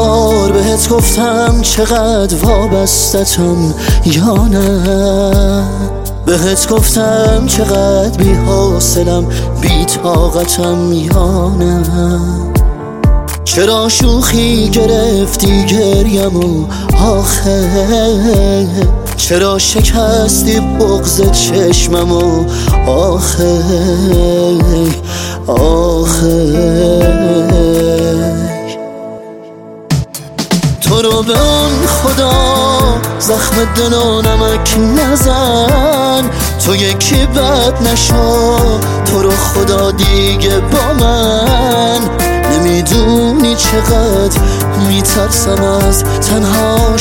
بار بهت گفتم چقدر وابستتم یا نه؟ بهت گفتم چقدر بی حوصلم بی طاقتم یا نه؟ چرا شوخی گرفتی گریمو آخه؟ چرا شکستی بغض چشممو آخه؟ تو رو به اون خدا زخم دل و نمک نزن، تو یکی بد نشو، تو رو خدا دیگه با من. نمیدونی چقدر میترسم از تنها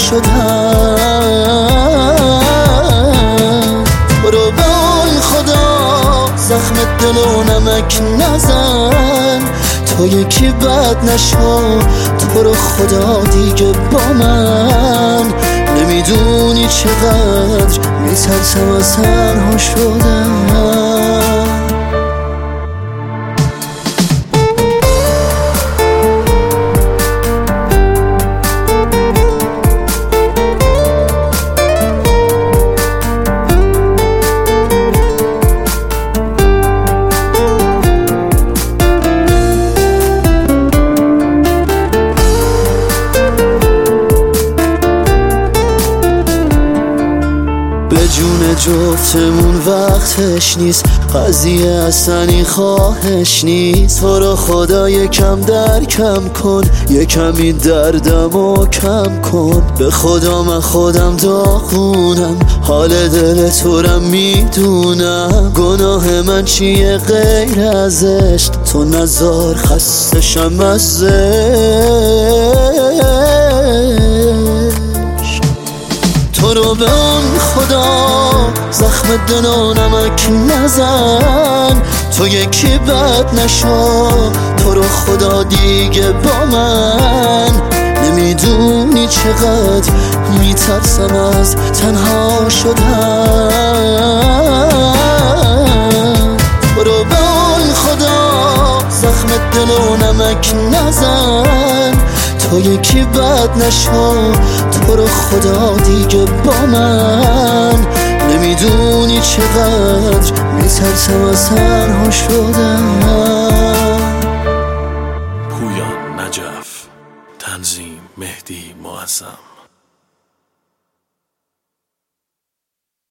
شدن. تو رو به اون خدا زخم دل و نمک نزن، تو یکی بد نشو، تو رو خدا دیگه با من. نمیدونی چقدر میترسم از تنها شدن. به جون جفتمون وقتش نیست، قضیه اصلا خواهش نیست. تو رو خدا یکم درکم کن، یکم این دردمو کم کن. به خدا من خودم داغونم، حال دل تو رم میدونم. گناه من چیه غیر از عشق؟ تو نزار خستشم از تو رو به اون خدا زخم دل و نمک نزن، تو یکی بد نشو، تو رو خدا دیگه با من. نمیدونی چقدر میترسم از تنها شدن. تو رو به اون خدا زخم دل و نمک نزن، تو یکی بد نشو، تو رو خدا دیگه با من. نمیدونی چقدر میترسم از تنها شدن. پویان نجف، تنظیم مهدی معظم.